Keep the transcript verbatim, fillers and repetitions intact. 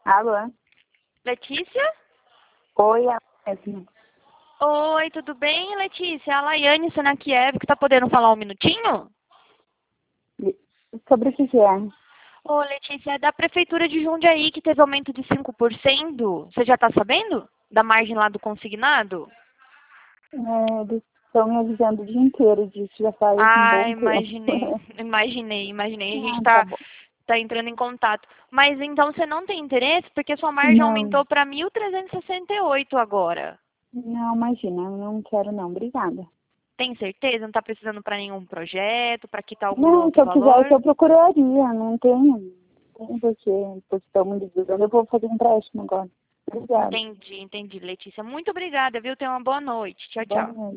Alô? Letícia? Oi, é mesmo. Oi, tudo bem, Letícia? A Laiane Senakiev, que tá podendo falar um minutinho? Sobre o que que é? Ô, Letícia, é da Prefeitura de Jundiaí que teve aumento de cinco por cento. Você já tá sabendo? Da margem lá do consignado? É, eles estão me avisando o dia inteiro disso, já faz um Ah, bom tempo. imaginei, imaginei, imaginei. A gente Ah, tá tá, bom. tá entrando em contato. Mas então você não tem interesse porque sua margem Não, aumentou para mil trezentos e sessenta e oito agora. não, imagina, eu não quero não, obrigada. Tem certeza? Não tá precisando para nenhum projeto, para quitar algum Não, se outro eu quisesse valor? eu procuraria, não tem, não tem porque, porque estão me ligando, eu vou fazer um empréstimo agora. Obrigada. Entendi, entendi, Letícia. Muito obrigada, viu? Tenha uma boa noite. Tchau, Boa tchau. noite.